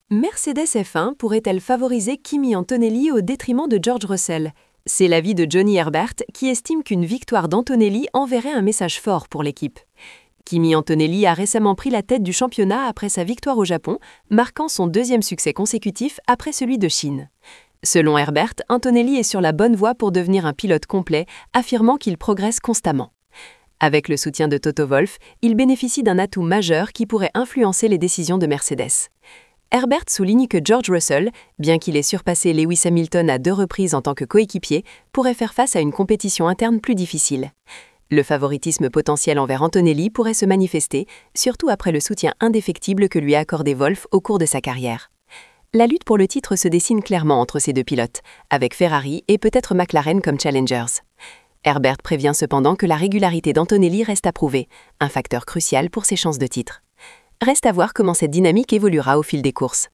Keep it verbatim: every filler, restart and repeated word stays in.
Mercedes F un pourrait-elle favoriser Kimi Antonelli au détriment de George Russell? C'est l'avis de Johnny Herbert qui estime qu'une victoire d'Antonelli enverrait un message fort pour l'équipe. Kimi Antonelli a récemment pris la tête du championnat après sa victoire au Japon, marquant son deuxième succès consécutif après celui de Chine. Selon Herbert, Antonelli est sur la bonne voie pour devenir un pilote complet, affirmant qu'il progresse constamment. Avec le soutien de Toto Wolff, il bénéficie d'un atout majeur qui pourrait influencer les décisions de Mercedes. Herbert souligne que George Russell, bien qu'il ait surpassé Lewis Hamilton à deux reprises en tant que coéquipier, pourrait faire face à une compétition interne plus difficile. Le favoritisme potentiel envers Antonelli pourrait se manifester, surtout après le soutien indéfectible que lui a accordé Wolff au cours de sa carrière. La lutte pour le titre se dessine clairement entre ces deux pilotes, avec Ferrari et peut-être McLaren comme challengers. Herbert prévient cependant que la régularité d'Antonelli reste à prouver, un facteur crucial pour ses chances de titre. Reste à voir comment cette dynamique évoluera au fil des courses.